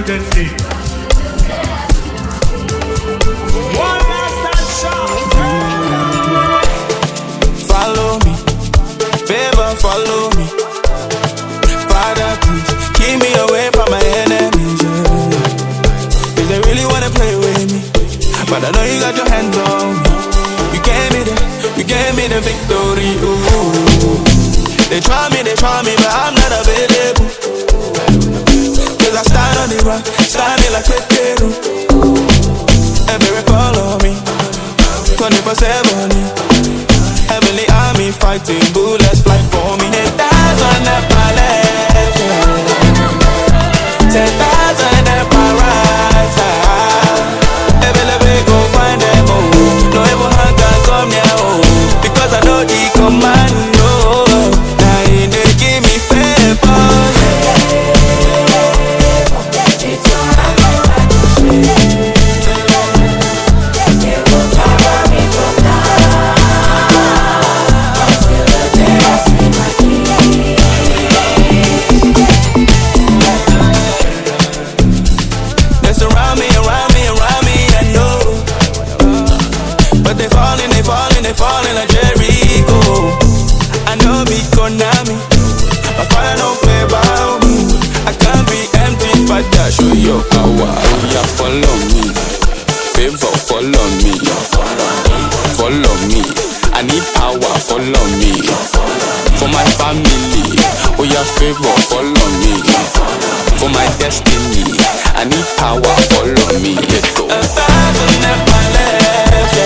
prudently. One last shot. Follow me, favor, follow me. Father, please keep me away from my enemies. Cause they really wanna play with me, but I know you got your hands on me. You gave me the victory. Ooh. They try me, but I'm not available. Cause I stand on the rock, standing like Peteru. And baby, follow me 24/7. Heavenly army fighting, bullets fly for me. 10,000 at my left, 10,000 at my right side. Every go find them, oh. No evil hand can come near, oh. Because I know the commando. Now they give me favor. They falling like Jericho. I know be Konami, my father don't play about me. I can't be empty, Father, show your power. Oh yeah, follow me, favor, follow me. Follow me, I need power, follow me. For my family, oh yeah, favor, follow me. For my destiny, I need power, follow me. Let's go. 1,000 at my left, yeah.